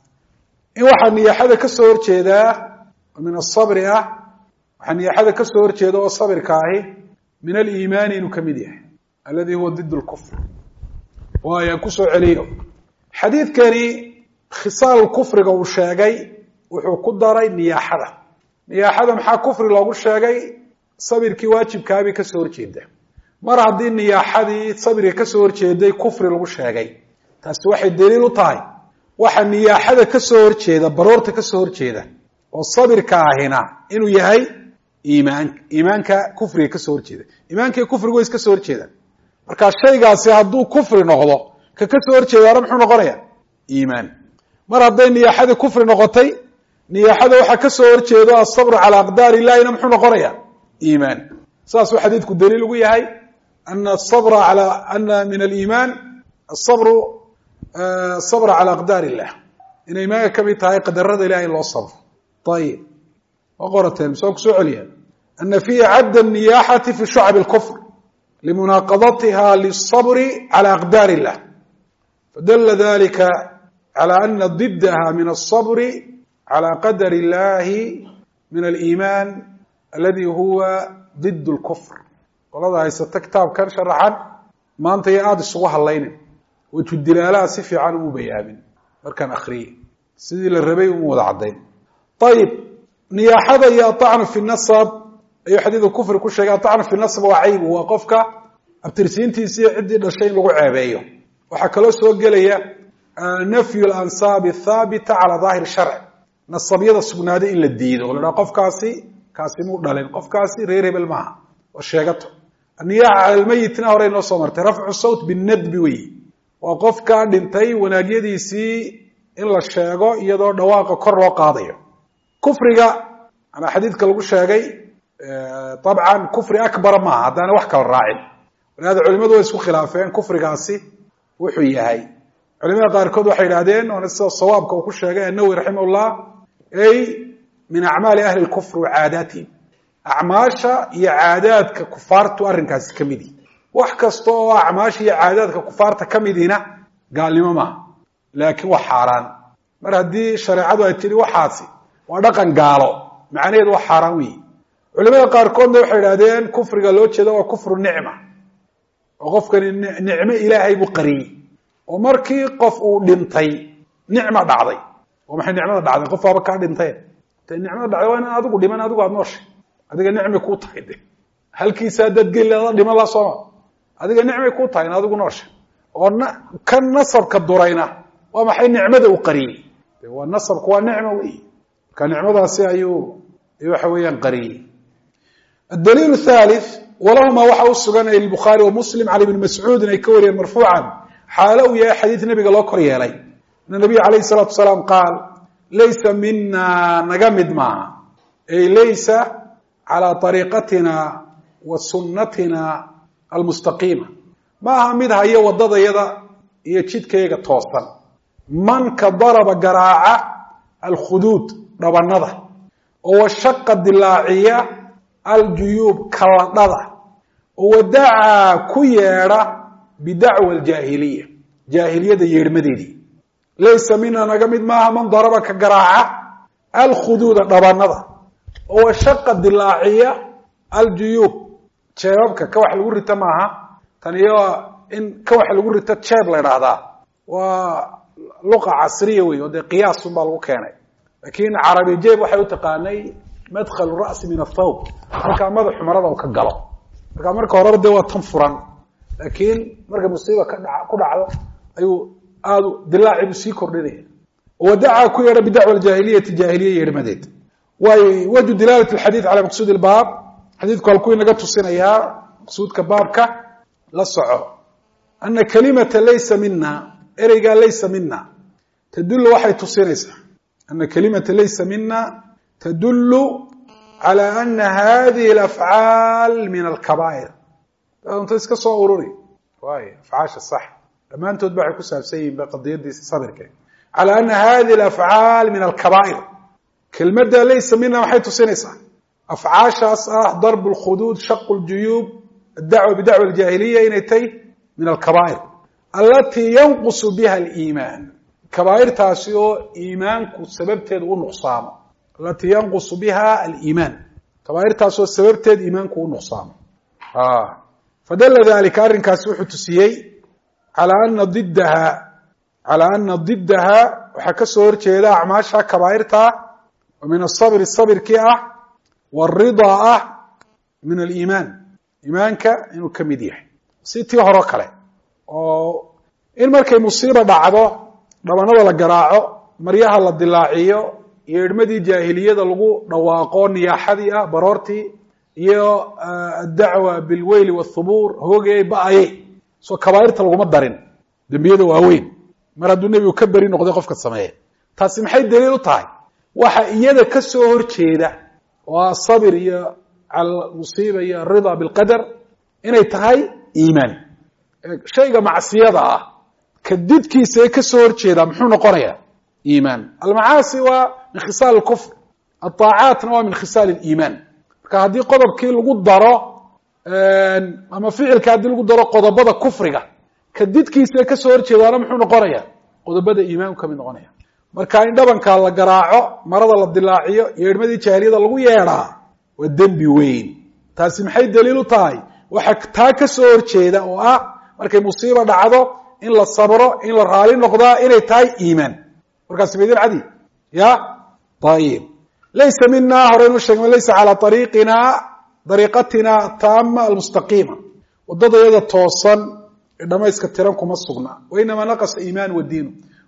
in waxaa niyaaxada kasoo horjeedaa min asabri ah waxaa niyaaxada kasoo horjeeda oo sabirka ahi min aliimaani inuu ka mid yahay aladi huwa did lkufr waayaan kusoo celiyo xadiidkani khisaal kufriga uu sheegay wuxuu ku daray niyaaxada maxaa kufri loogu sheegay sabirkii waajibkaabay kasoo horjeeda mar haddii niyaaxadii sabriga kasoo horjeeday kufri lagu sheegay taasi waxay daliil u tahay waxa niyaaxada kasoo horjeeda baroorta kasoo horjeeda oo sabirka ahina inuu yahay iimaanka kufriga kasoo horjeeda iimaanka iyo kufrigu way iska soo horjeedaan marka shaygaasi hadduu kufri noqdo ka kasoo horjeedaana muxuu noqonaya iimaan mar hadday niyaaxadii kufri noqotay niyaaxada waxaa kasoo horjeedo asabru cala aqdaar illahina muxuu noqonaya iimaan saasuu xadiidku daliil ugu yahay ana asabra ana min aliimaan asabra cala aqdaar illah inay iimaanka kamid tahay qadarada ilahay in loo sabro ayib ma qorateen misaan kusoo celiya ana fiihi cadda niyaaxati fi shucab lkufr limunaaqadatiha lisabri cala aqdaar illah fadalla dalika cala ana didaha min asabri cala qadar illahi min aliimaan aladi huwa did lkufr qolada haysata kitaabkan sharaxan maanta iyo aada isugu hadlaynin waju dilaalaha si fiican umu bayaamin markaan akriyey sidii la rabay uma wada caddayn ayib niyaaxada iyo aطacnu fi nasab ayuu xadiidka kufri ku sheegay aطacnu fi nasb waa caybu waa qofka abtirsiintiisi iyo ciddii dhashay in lagu ceebeeyo waxaa kaloo soo gelaya nafyu alansaabi athaabita cala daahir sharc nasabyada sugnaaday in la diido o la dhaha qofkaasi kaasi muu dhalin qofkaasi reer hebel maaha oo sheegato anniyaaxa cala almayitna hore inoo soo martay rafcu sawt binadbi wey waa qofkaa dhintay wanaagyadiisii in la sheego iyadoo dhawaaqa kor loo qaadayo kufriga ama xadiidka lagu sheegay dabcan kufri akbara maaha haddaana wax kala raacin walaada culimadu way isku khilaafeen kufrigaasi wuxuu yahay culimada qaarkood waxay yidhahdeen oona sida sawaabka uu ku sheegay annawi raximahullah ay min acmaali ahli lkufr wa caadaatihim acmaasha iyo caadaadka kufaartu arrinkaasi ka midi wax kasta oo acmaasha iyo caadaadka kufaarta ka midiina gaalnimo maaha laakiin waa xaaraan mar haddii shareecadu ay tidhi waxaasi waa dhaqan gaalo macnaheedu waa xaaraan weyi culimada qaarkoodna waxay idhahdeen kufriga loo jeeda waa kufru nicma oo qofkani nicmo ilaahay buu qariyey oo markii qof uu dhintay nicma dhacday oo maxay nicmada dhacday qof waaba kaa dhintay te nicmada dhacday waa inaan adigu dhiman adigu aad nooshay adiga nicmay kuu tahay de halkiisa haddaad geli ada dhiman la sooma adiga nicmay kuu tahay in adigu nooshay oo kan nasabka durayna waa maxay nicmada uu qariyey waa nasabku waa nicmo wey marka nicmadaasi ayuu waxa weeyaan qariyey الدليل الثالث ولهما waxa u sugan البخاري ومسلم عن ابن مسعود ay ka wariyeen marfuucan xaalo uu yahay xadiid nabiga loo kor yeelay nabiga calayhi الصلاة والسلام qaal laysa mina naga mid maaha ay laysa calى طariiqatina wa sunatina almustaqiima maaha mid hayo wadadayada iyo jidkayga toosan manka daraba garaaca alkhuduud dhabanada oo washaqa dilaaciya aljuyuub kaladhada oo wadacaa ku yeedha bidacwa aljaahiliya jaahiliyada yeedhmadeedii laysa mina naga mid maaha man daraba ka garaaca alkhuduuda dhabanada oo washaqa dilaaciya aljuyuub jeebabka ka wax lagu rita maaha taniyo in ka wax lagu rito jeeb la idhaahdaa waa luqa casriya wey oo dee qiyaasun baa lagu keenay laakiin carabi jeeb waxay u taqaanay madkhalu ra'si min athawb halkaa madaxu marada uu ka galo markaa marka horeba dee waa tan furan laakiin marka musiiba ku dhacdo ayuu aada dilaacibu sii kordhinaya wadacaa ku yeedha bidacwa aljaahiliyati jaahiliya yeedhmadeed waayo wajhu dilaalat alxadiid calaa maqsuudi ilbaab xadiidku halkuu inaga tusinayaa maqsuudka baabka la soco ana kalimata laysa mina ereygaa laysa mina tadullu waxay tusinaysaa ana kalimata laysa mina tadullu calى ana hadihi alafcaal min alkabaa'ir unta iska soo ururi waayo afcaasha sax dhammaantood ba waxay ku saabsan yihin ba qadiyadiisa sabirka calى ana hadihi alafcaal min alkabaa'ir kelmadda laysa mina maxay tusinaysaa afcaashaas ah darb اlkhuduud shaq اljuyuub adacwa bidacwa aljaahiliya inay tay min alkabaa'ir alatii yanqusu biha aliimaan kabaa'irtaasi oo iimaanku sababteeda u nuqsaamo alatii yanqusu biha aliimaan kabaa'irtaas oo sababteed iimaanku u nuqsaamo fadala dalika arrinkaasi wuxuu tusiyey calaa ana didaha waxaa ka soo horjeeda acmaasha kabaa'irtaa oo min asabri sabirkii ah waridaa ah min aliimaan iimaanka inuu ka mid yahay si tii horo kale oo in markay musiiba dhacdo dhabanada la garaaco maryaha la dilaaciyo yeedhmadii jaahiliyada lagu dhawaaqo niyaaxadii ah baroortii iyo addacwa bilweyli wاthubuur hoogay ba-ayey soo kabaa'irta laguma darin dembiyada waaweyn mar hadduu nebigu ka beri noqday qofka sameeye taasi maxay daliil u tahay waxa iyada ka soo horjeeda oo asabir iyo cala musiiba iyo aridaa bilqadar inay tahay iimaan shayga macsiyada ah ka didkiisa ee ka soo horjeeda muxuu noqonayaa iimaan almacaasi waa min khisaal اlkufr aطaacaatna waa min khisaal اliimaan marka haddii qodobkii lagu daro ama ficilka haddii lagu daro qodobada kufriga ka didkiisa ee kasoo horjeedaana muxuu noqonaya qodobada iimaanku ka mid noqonaya marka in dhabanka la garaaco marada la dilaaciyo yeedhmadii jaahiliyada lagu yeedhaa waa dembi weyn taasi maxay daliil u tahay waxa taa ka soo horjeeda oo ah markay musiiba dhacdo in la sabro in la raali noqdaa inay tahay iimaan markaas maydin cadi ya ayib laysa mina horeynu sheegna laysa calى dariiqatina taama almustaqiima wadadayada toosan ee dhamayska tiran kuma sugna wainama naqasa iimaan wa diinu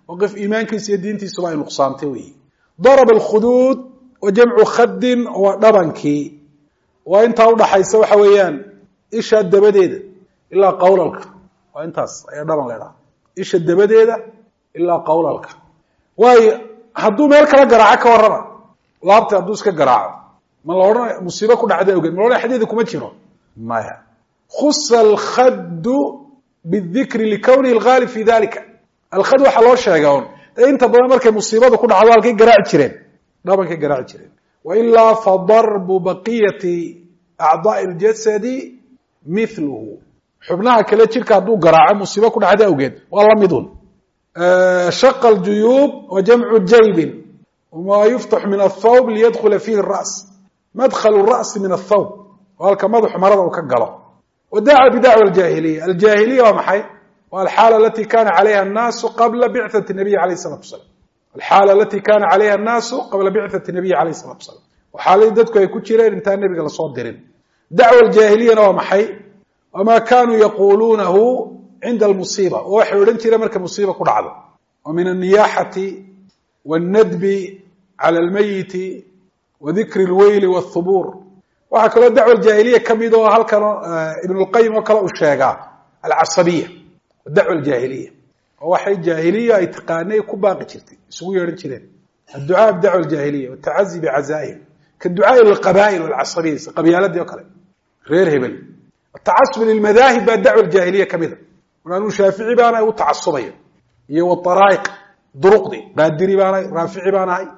وقف إيمانك سيدينتي سواء نقصانتي ضرب الخدود وجمع خد ودبنكي وانت أوضح يسوي حويان إيش الدبديد إلا قولك وانت يا دبن لنا إيش الدبديد إلا قولك واي هدو مالك لا قرعك ورنا لابت هدوسك قرع ما لورنا مصيبة كنا عداء وقال ما لورنا حديثكم متشرون ما خص الخد بالذكر لكونه الغالب في ذلك الخد وحلو الشيغون انت بما markay musiibadu ku dhacdo halkay garaac jireen dhabankay garaac jireen wa illa fa darb baqiyati a'dha'i al-jasad mithluhu xubnaha kale jirka haduu garaaco musiibo ku dhacdo awgeed waa la midun shaqq al-juyub wa jam'u jayb وما يفتح من الثوب ليدخل فيه الرأس مدخل الرأس من الثوب وهلك مدح مرض وكغله ودعا بدعوى الجاهلية الجاهلية ومحي والحالة التي كان عليها الناس قبل بعثة النبي عليه الصلاة والسلام الحالة التي كان عليها الناس قبل بعثة النبي عليه الصلاة والسلام وحالة دتك يكون جيرين انت النبي قال صوت ديرين دعوى الجاهلية ومحي وما كانوا يقولونه عند المصيبة وحي ورنتي لمرك مصيبة كل عدو ومن النياحة والندب على الميت وذكر الويل والثبور وهكذا الدعوة الجاهلية كميدو هلكن ابن القيم وكلا الشيغا العصبية الدعوة الجاهلية وحي الجاهلية اتقانيه كباقي جرتي اسوو يرين جيرين الدعاء بدعوة الجاهلية والتعزي بعزائهم كالدعاء للقبائل والعصبية قبيلات دي وكلا غير هبل التعصب للمذاهب بالدعوة الجاهلية كميدو ونانو شافعي بانا وتعصبية هي والطرائق طرق دي قادري بانا رافعي بانا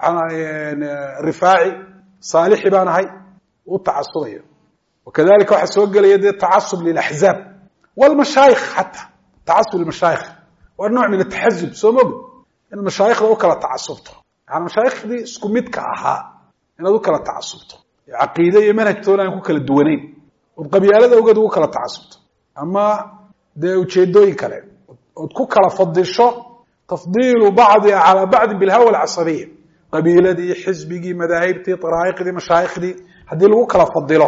رفاعي صالحي بانا هاي والتعصبية وكذلك واحد سوق له يد التعصب للأحزاب والمشايخ حتى تعصب للمشايخ والنوع من التحزب سموه إن المشايخ ذو كلا تعصبته يعني المشايخ دي سكمتك أها إن ذو كلا تعصبته عقيدة يمنهج تونا يكون كلا الدوانين والقبيلة ذو كلا تعصبته أما ده وتشيدوي كلا وتكون كلا فضل شو تفضيل بعضها على بعض بالهوى العصبية قبيلة دي حزبي مذاهبتي طرائق دي مشايخ دي هدي لو كلا فضله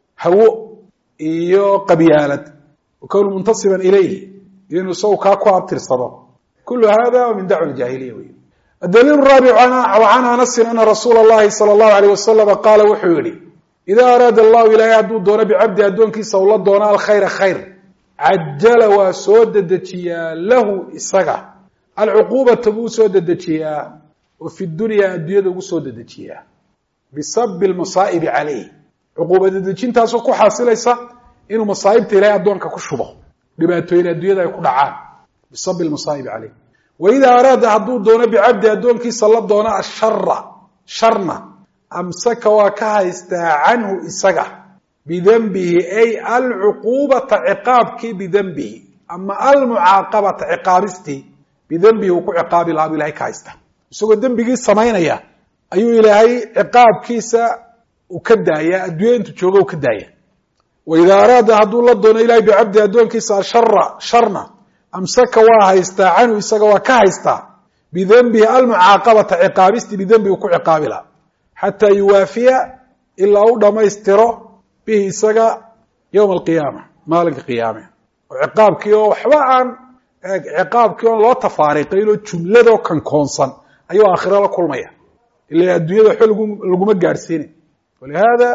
هو iyo qabyaalad وكون منتصبا اليه لانه سو كاكو ابترصده كل هذا من دعوة الجاهليه. الدليل الرابع عن انس ان رسول الله صلى الله عليه وسلم قال وحوري اذا اراد الله الى يعدو دون بعبد ادونكي سوله دون الخير خير عجل وسوددجيا له اسغا العقوبه تبو سوددجيا وفي الدنيا اديده سوددجيا بسبب المصائب عليه عقوبة دجintaas oo ku xasilaysa inuu masaa'ibta ilaahay adoonka ku shubo dhibaatooyin adduunyada ay ku dhacaan bisabbil masaa'ib alayhi wa idha arada hadu doona bi abdi adoonkiisa la doona asharra sharna amsaka wa ka haysta anhu isaga bidambihi ay al-uqubata iqabki bidambihi amma al-mu'aqabata iqabisti bidambihi ku iqabi la ilaahay ka haysta isagoo dambigi sameeynaya ayuu ilaahay iqaabkiisa وكدايا ادوينت جوجو وكدايا واذا اراد هدو الله دون الهي بعبد ادونكيسا شرنا امسك وا هيستا عنه اسغا وا كهيستا بذنبه المعاقبه عقابست بذنبه كو عقابلا حتى يوافي الا او دمايسترو به اسغا يوم القيامه مالك القيامه وعقابكيو وحبا عن عقابكيو لو تفاريقيلو جملهدو كان كونسن ايو اخره لا كلميا الا ادويده لغuma gaarsiin ولهذا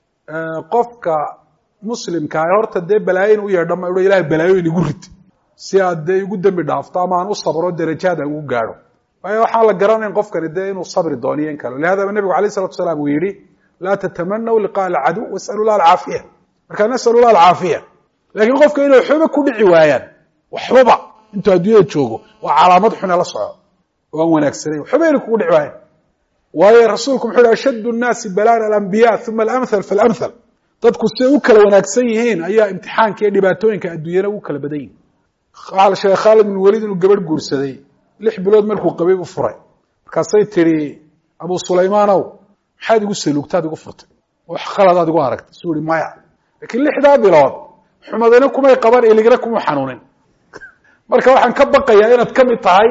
قفك مسلم كايورت دي بلاين و يردم او الهي بلايين igu rid si aad igu dambi dhaafto ama aan u sabro darajada ugu gaaro way waxa la garanay qofkan de inuu sabri dooniyeen kale لهذا النبي عليه الصلاه والسلام ويري لا تتمنوا لقاء العدو واسالوا الله العافيه marka nasallu الله العافيه laakiin qofka inuu xuba ku dhici waayaan waxba inta adduunyada joogo waa calaamad xun la soco oo wanaagsanay xuba inuu ku dhici waayaan ويا رسولكم حول أشد الناس بلاء الأنبياء ثم الأمثل فالأمثل تدكو سيوكل وناكسيهين أي امتحان كي دباتوين كأدوينا وكل بدين قال شيخ خالد من وليد القبر قرسدي لح بلود ملكو قبيب وفرعي كاسي تري أبو سليمان أو حاد يقول سلوكتاد يقفرت وخلد يقول عركت سوري مايع لكن لح دا بلود حمدناكم أي قبر إلي قراكم وحنونين مركا وحن كبقيا إنا تكمي طاي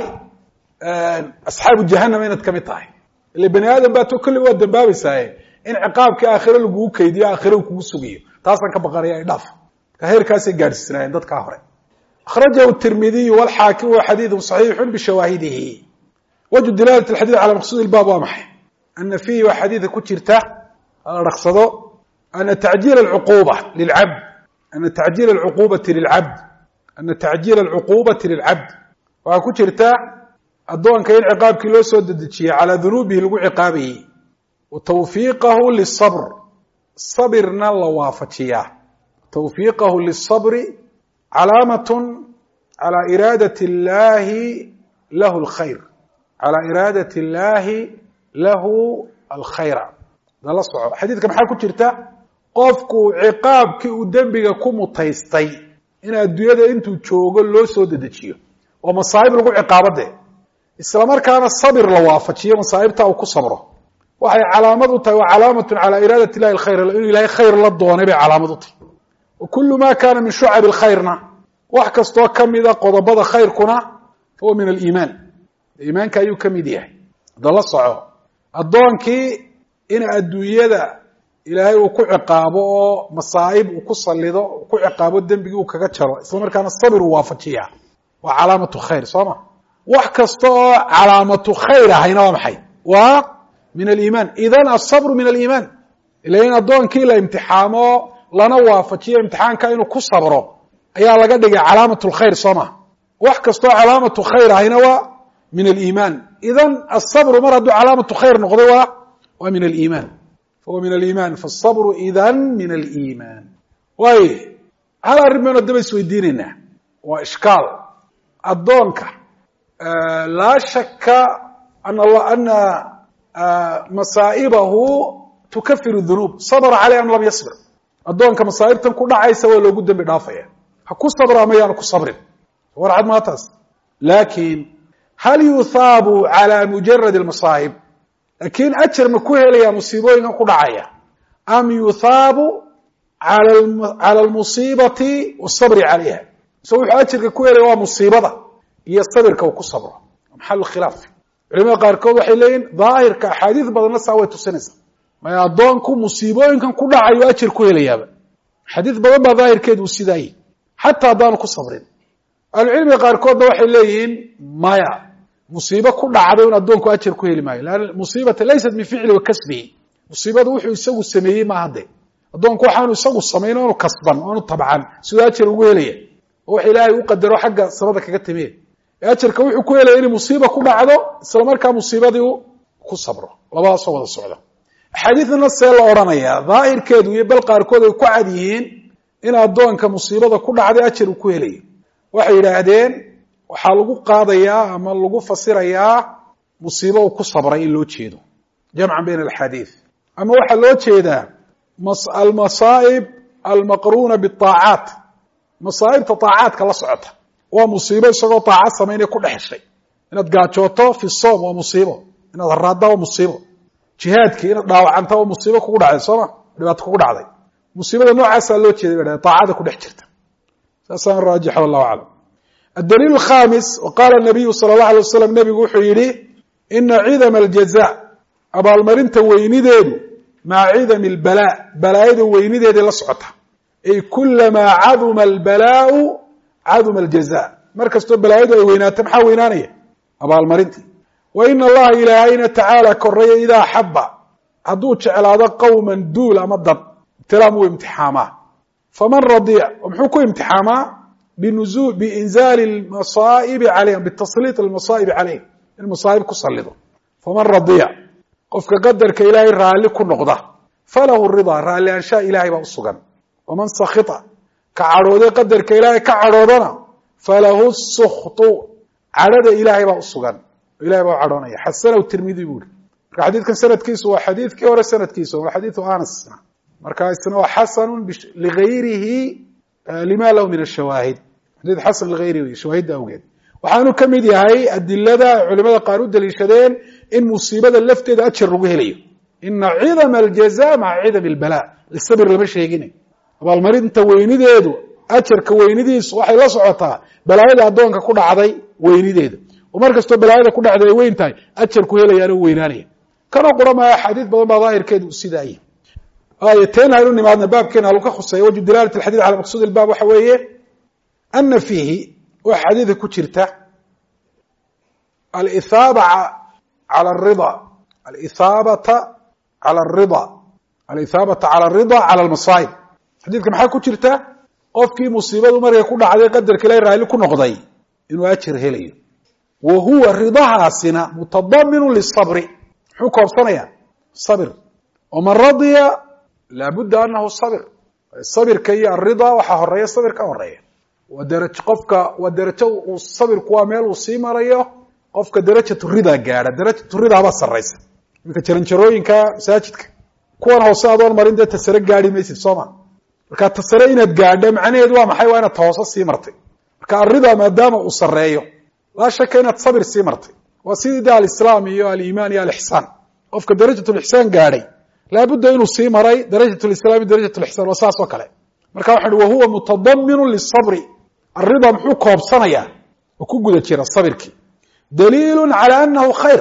أصحاب جهنم إنا تكمي طاي اللي بني آدم باتو كل وقت دنبابي ساي إن عقابك آخر لقوه كيدي آخر وكوه سوقيه تاسا كبقاريا إضاف كهير كاسي قارس سنين داد كاهوري أخرجه الترمذي والحاكم وحديث صحيح بشواهده. وجه دلالة الحديث على مقصود الباب واضح أن فيه وحديث كترته رخصده أن تعجيل العقوبة للعبد أن تعجيل العقوبة للعبد وكترته الضوء كين عقاب كيلو سوددشي على ذنوبه لقو عقابه وتوفيقه للصبر صبرنا الله وافتشياه توفيقه للصبر علامة على إرادة الله له الخير على إرادة الله له الخير هذا صعب حديث كم حال كترته قفكو عقابك ودنبك كمتيستي إن الدنيا أنتو تشوغل لو سوددشي ومصائب لقو عقابته isla markaana sabir la waafajiyo masaa'ibta uu ku sabro waxay calaamad u tahay calaamatu ala iraadati ilaahi alkhayr in ilaahi khayr la doonay bay calaamad u tahay kullu ma kana min shu'ab alkhayrna wax kasto kamida qodobada khayrkuna oo min aliimaan iimaanka ayuu kamid yahay dalla soco adoonkii in adduunyada ilaahay uu ku ciqaabo oo masaa'ib uu ku salido ku ciqaabo dambiga uu kaga jaro isla markaana sabir uu waafajiya waa calaamatu khayr sooma wax kasto calaamatu khayr ahayna waa maxay waa min aliimaan idan as-sabr min aliimaan ilayna adoonkii la imtixaamo lana waafajiyo imtixaanka inuu ku sabro ayaa laga dhigay calaamatu khayr sooma wax kasto calaamatu khayr ahayna waa min aliimaan idan as-sabr maradu calaamatu khayr noqdo waa min aliimaan huwa min aliimaan fa-as-sabr idan min aliimaan way hal arrimana daba isweydiinayna waa ishkaal adoonka لا شك أن مصائبه تكفر الذنوب صبر عليه أم لم يصبر أدونك مصائب تنكو عيسى ولو قدام بدافع حكو صبر أما يانكو صبر ورعد ما تاس لكن هل يثاب على مجرد المصائب لكن أجر مكوه لي مصيبين نكو عيا أم يثاب على المصيبة والصبر عليها سوي أجر كوه لي مصيبة iyo sabirka uu ku sabro maxal khilaaf culimada qaarkood waxay leeyihiin daahirka xadiis badan saaway tusinaysa ma adoonku musiibooyinkan ku dhacayo ajir ku helayaaba xadiis badan baa daahirkeedu sidaay hatta hadaan ku sabrin cilmiga qaarkood waxay leeyihiin maya musiibo ku dhacdo in adoonku ajir ku heli maayo laan musiibata laysat min fi'li wa kasbi musiibadu wuxuu isagu sameeyay ma hade adoonku waxaanu isagu sameeyay inuu kasban oo tabcan sida ajir ugu helaya oo ilaahay u qadaro xagga sabada kaga timee ajarka wuxuu ku helay in musiibo ku dhacdo isla markaa musiibadii ku sabro laba soo wada socda xadiidna seel oranaya daahirkeedu iyo bal qaarkood ay ku cad yihiin in adoonka musiibada ku dhacday ajar uu ku helay waxay yiraahdeen waxa lagu qaadayaa ama lagu fasirayaa musiibo uu ku sabray in loo jeedo jamcan bayna alhadith ama waxa loo jeedaa al-masaa'ib al-maqruna bit-ta'at masaa'ibta ta'aadka la socota waa musiibo isagoo taaca sameeyay ku dhaxshay inaad gaajooto fi soom waa musiibo inaad raado waa musiibo jihaadkii inaad dhaawacanta waa musiibo kugu dhacay sooma dhibaato kugu dhacday musiibada noocaas loo jeeday taacada ku dhex jirta saasan raajix wallahu a'lam الدليل الخامس وقال النبي صلى الله عليه وسلم نبي وحيري إن عظم الجزاء أبا المرنت وينديد مع عظم البلاء بلاء وينديد لصعته أي كلما عظم البلاء عظم الجزاء مركز بلاء وينات محاوينانية أبا المرنت وإن الله إلهينا تعالى كرية إذا حب عدوش على هذا قوما دول مضب تلاموا امتحاما فمن رضيع ومحوكوا امتحاما بإنزال المصائب عليهم بالتسليط المصائب عليهم المصائب كسلطوا فمن رضيع قفك قدر كإلهي رالي كل نقضة فله الرضا رالي أنشاء إلهي بأسقا ومن سخط كعروضي قدر كإلهي كعروضنا فله السخط عرض إلهي بأسقا إلهي بأعرونا حسنه الترمذي يقول حديث كان سنة كيسو وحديث كي ورا سنة كيسو وحديث آنس مركز سنة حسن لغيره لما له من الشواهد حديث حسن لغيره شواهد أوجد وحانو كميد هاي الدلة علماء قالوا دليشدين إن مصيبة اللفتة ده أتشر رجوه ليه إن عظم الجزاء مع عظم البلاء الصبر اللي مش هيجيني أبا المريض أنت ويني ديدو أتشر كويني ديس وحي لا صعطها بلاء ده أدونك كل عضي ويني ديدو ومركز تو بلاء ده كل عضي وين تاي أتشر كويلة يانو ويناني كانوا قرما حديث بضم ظاهر كده السدائي آيتين هيروني معنا باب كان هلوك خصي وجد دلالة الحديث على مقصود الباب وحويه أن فيه وحديث كجرته الإثابة على الرضا الإثابة على الرضا على المصائب حديثك maxaa ku jirta qofkii musiibadu markay ku dhacday qadarka Ilaahay raali ku noqday inuu ajir helayo wa huwa ridahaasina mutadammin lis-sabr wuxuu koobsanaya sabr ومن رضي لابد أنه الصبر الصبر كي الرضا waxa horeeya sabir ka horeeya ودرج qofka ودرجه الصبر kuwa meel uu sii marayo qofka darajatu rida gaara darajatu rida ba sareysa marka jaranjarooyinka masaajidka kuwan hoose adoon marin dee tasare gaari maysid Soomaa marka tasare inaad gaadho macnaheedu waa maxay waa inaad tooso sii martay marka arida maadaama uu sareeyo la shaka inaad sabir sii martay waa sidii al-islaam iyo al-iimaan iyo al-ihsaan qofka darajatu al-ihsaan gaaray la budda inuu sii maray darajatu al-islaam iyo darajatu al-ihsaan wasaaso kale marka waxa uu huwa mutadammin lis-sabr arida muxuu koobsanaya oo ku guda jira sabirki دليل على أنه خير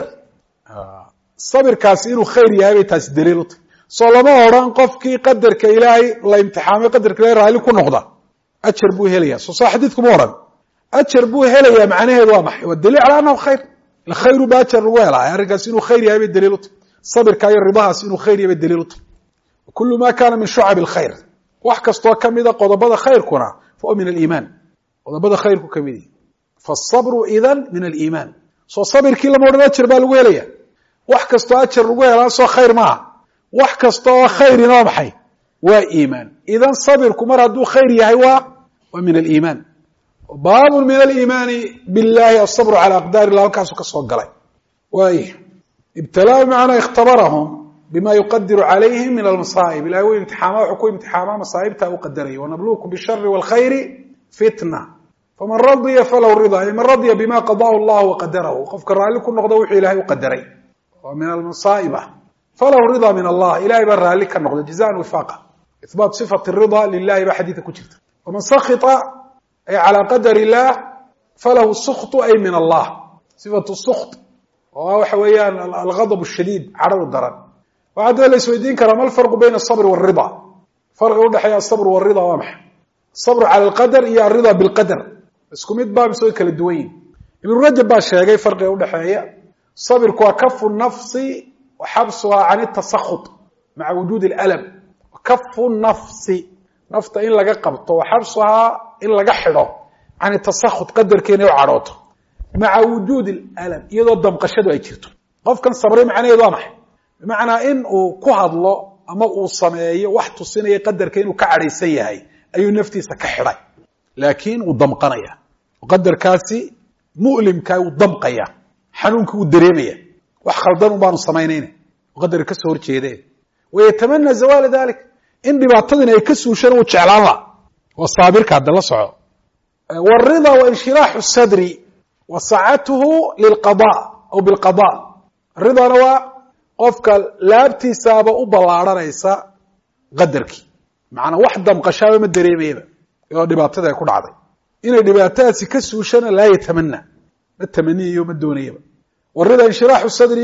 صبر كاس إنه خير يهبي تاس دليل صلما أوران قفكي قدر كإلهي الله امتحامي قدر كإلهي رأي لكم نقضة أتشر بوه هليا صح حديثكم أوران أتشر بوه هليا معناه الوامح والدليل على أنه خير الخير بأتشر ويلا يعني كاس إنه خير يهبي الدليل صبر كاي الرضاس إنه خير يهبي الدليل وكل ما كان من شعب الخير وحكس كم إذا قضى خير كنا فهو من الإيمان قضى خير كميدي فالصبر إذن من الإيمان soo sabirkii lama odhan ajir baa lagu helaya wax kastoo ajir lagu helaa soo khayr maaha wax kastoo khayrina waa maxay waa iimaan idan sabirku mar hadduu khayr yahay waa min aliimaan baabun min aliimaani billahi asabru cala aqdaari illah halkaasuu ka soo galay waay ibtalaa bimacnaa ikhtabarahum bima yuqadiru calayhim min almasaa'ib ilahay uu imtixaamaa wuxuu ku imtixaamaa masaa'ibta u qadaraya wanabluukum bishari waalkhayri fitna فمن رضي فله الرضا يعني من رضي بما قضاه الله وقدره قف كرالي كل نقضه وحي إلهي وقدري ومن المصائبة فله الرضا من الله إلهي برها لك النقضة جزاء وفاقة إثبات صفة الرضا لله بحديث كجرت ومن سخط أي على قدر الله فله السخط أي من الله صفة السخط وهو حويان الغضب الشديد عرض الضرر وعد ليس يدين كرام الفرق بين الصبر والرضا فرق يقول حياة الصبر والرضا وامح الصبر على القدر هي الرضا بالقدر isku mid baa soo kala duwan ibn rajab baa sheegay farqiga u dhaxeeya sabirku waa kafu nafsi wa habsuha an at-tasakhut ma'a wujud al-alam wa kafu nafsi nafta in laga qabto wa habsuha in laga xidho an at-tasakhut qadarkeena oo carooto ma'a wujud al-alam iyadoo damqashadu ay jirto qofkan sabray macnaheedu waa maxay macna in uu ku hadlo ama uu sameeyo wax tusinaya qadarka inuu ka careysan yahay ayuu naftiisa ka xidhay laakiin uu damqanaya وقدر كاسي مؤلم كاي ودمقيا حنونك ودريميا wax khaldan baanu sameeynayna وقدر ka soo horjeeday ويتمنى زوال ذلك in dhibaatadina ay ka suushan oo jeclaan la wasaabirka hadda la soco والرضا وانشراح الصدر وسعته للقضاء أو بالقضاء الرضا نوا قفك لابتي سابا وبلارنيسا قدركي معنا وحده مقشابه ما dareemayba oo dhibaatada ay ku dhacday inay dhibaatadaasi ka suushana la yatamanna التمني ما دونيبا والرضا انشراح الصدر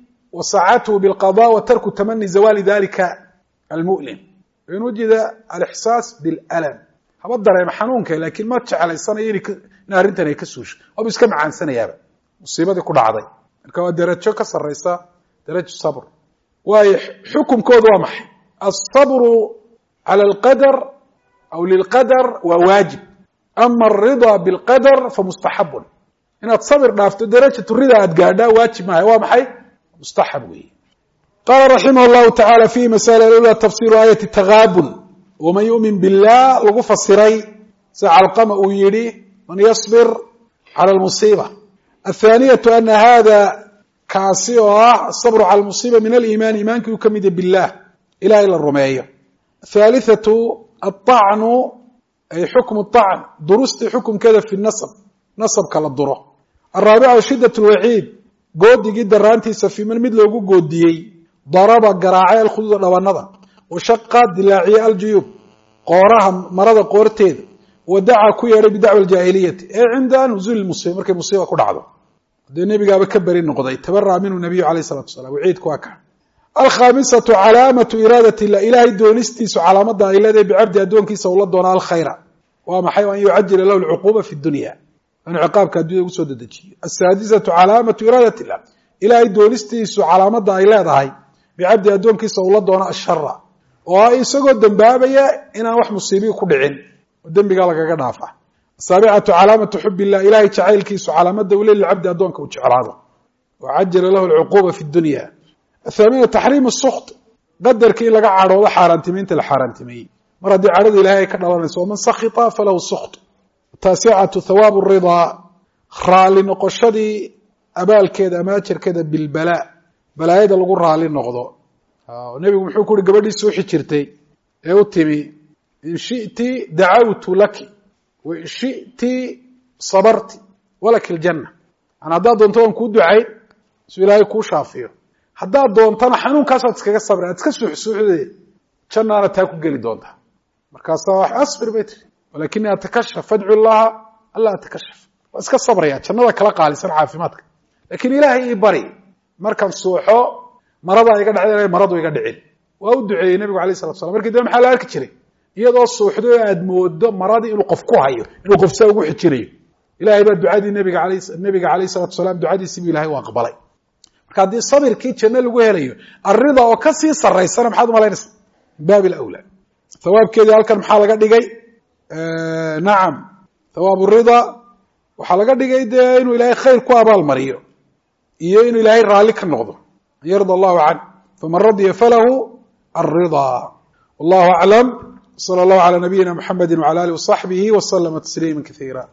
وسعته بالقضاء وترك تمني زوال ذلك المؤلم إن وجد الإحساس بالألم هبضر يا محنونك لكن ما تشعل السنة يري نارنتنا يكسوش أو بس كم عن سنة يابا مصيبة كل عضي الكوا درجة كسر رئيسة درجة الصبر وحكم كود ومح الصبر على القدر أو للقدر وواجب أما الرضا بالقدر فمستحب إن تصبر نافت درجة الرضا أتقادا واجب معي ومحي مستحب وي قال رحمه الله تعالى في مسألة الأولى تفسير آية التغابن ومن يؤمن بالله وفسري ساعة القمأ ويري من يصبر على المصيبة الثانية أن هذا كاسية الصبر على المصيبة من الإيمان إيمانك يكمد بالله إلى الرمية الثالثة الطعن أي حكم الطعن درست حكم كذا في النصب نصب كالضرع الرابعة شدة الوعيد قود جدا رانتيس في من مثل وجود قوديي ضرب قراعي الخضر والنظر وشق دلاعي الجيوب قورها مرض قورتين ودعا كويري بدعوى الجاهلية عند نزول المصيبة مركب مصيبة كل عضو النبي قال بكبر النقضي تبرع منه النبي عليه الصلاة والسلام وعيد كواكا الخامسة علامة إرادة الله إلهي دونستيس علامة إلا بعبد أدون كيس ولد دون الخير وما حيوان يعجل له العقوبة في الدنيا inuu ciqaabka adduunyada ugu soo dedejiyo. asaadisatu calaamatu iraadat illah, ilaahay doonistiisu calaamada ay leedahay bicabdi addoonkiisa ula doono ashara, oo isagoo dembaabaya inaan wax musiibii ku dhicin oo dembigaa lagaga dhaafa. asaabicatu calaamatu xub illah, ilahay jacaylkiisu calaamada uu le lilcabdi addoonka uu jeclaado, wacajala lahu alcuquba fi dunya. athaaminu taxriimu sukt, qadarkii in laga cadhoodo xaaraantimiinta la xaaraantimeeyey mar haddii cadhada ilahay ay ka dhalanayso. waman sakita falahu sukt. taasicatu thawaabu ridaa, raali noqoshadii abaalkeeda ama ajarkeeda bilbalaa, balaayada lagu raali noqdo. nebigu muxuu ku uhi gabadhii soo xijirtay ee u timi, in shiti dacawtu laki wa in shiti sabarti walaki ljanna. yani haddaad doonto waan kuu ducayn su ilaahay kuu shaafiyo, haddaad doontana xanuunkaasaad iskaga sabra, ad iska suuxsuuxde jannaana taa ku geli doontaa. markaasaa wax asbir bay tiri, walakini atakashaf fadcu llaha alla atakashaf. waa iska sabraya, jannada kala qaalisan caafimaadka, lakin ilaahay ii bari markaan suuxo maradaa iga dhacda maradu iga dhicin. waa u duceeyey nebigu alayh salatu slam. markii dambe maxaa la arki jiray iyadoo suuxdo o aad moodo maradii inuu qof ku hayo, inuu qof saa ugu xijinayo. ilahay baa ducadii nebiga alayh salatu salaam ducadiisiibu ilahay u aqbalay. marka haddii sabirkii janno lagu helayo, arida oo kasii saraysana maxaad umalaynaysa min baabi alawla. hawaabkeedii halkan maxaa laga dhigay? nacam, thawaabu rida waxaa laga dhigay dee inuu ilaahay khayr ku abaal mariyo iyo inuu ilaahay raalli ka noqdo, an yarda allahu canh. faman radiya falahu alrida. wallahu aclam. salى اllahu alى nabiyina mxamedi wعalى alih وصaxbihi وslma تsliima kaثيirا.